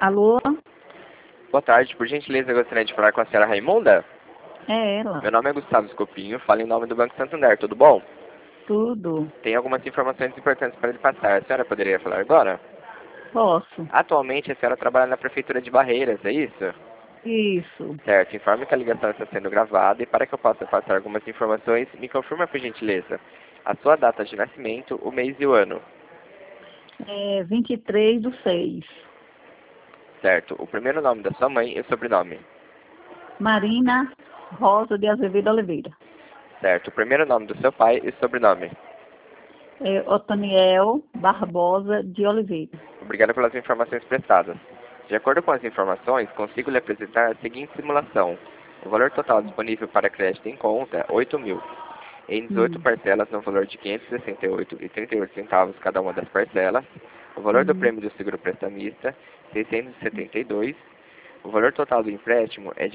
Alô? Boa tarde, por gentileza eu gostaria de falar com a senhora Raimunda. É ela. Meu nome é Gustavo Escopinho, falo em nome do Banco Santander, tudo bom? Tudo. Tem algumas informações importantes para lhe passar, a senhora poderia falar agora? Posso? Atualmente a senhora trabalha na Prefeitura de Barreiras, é isso? Isso. Certo, informe que a ligação está sendo gravada e para que eu possa passar algumas informações, me confirma por gentileza a sua data de nascimento, o mês e o ano. É 23/6. Certo, o primeiro nome da sua mãe e o sobrenome. Marina Rosa de Azevedo Oliveira. Certo, o primeiro nome do seu pai e o sobrenome. É Otaniel Barbosa de Oliveira. Obrigado pelas informações prestadas. De acordo com as informações, consigo lhe apresentar a seguinte simulação. O valor total disponível para crédito em conta é 8.000. Em 18 parcelas no valor de R$ 568,38 cada uma das parcelas. O valor do prêmio do seguro prestamista, 672. O valor total do empréstimo é de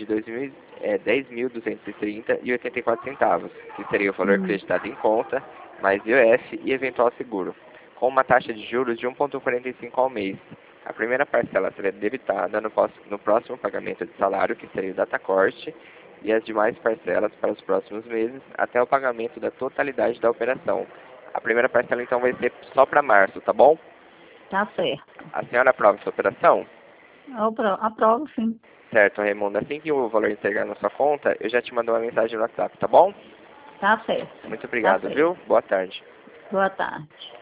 10.230,84, que seria o valor acreditado em conta, mais IOF e eventual seguro, com uma taxa de juros de 1,45 ao mês. A primeira parcela será debitada no próximo pagamento de salário, que seria o datacorte, e as demais parcelas para os próximos meses, até o pagamento da totalidade da operação. A primeira parcela, então, vai ser só para março, tá bom? Tá certo. A senhora aprova essa operação? Aprovo, sim. Certo, Raimundo. Assim que o valor entregar na sua conta, eu já te mando uma mensagem no WhatsApp, tá bom? Tá certo. Muito Tá obrigado, certo. viu? Boa tarde. Boa tarde.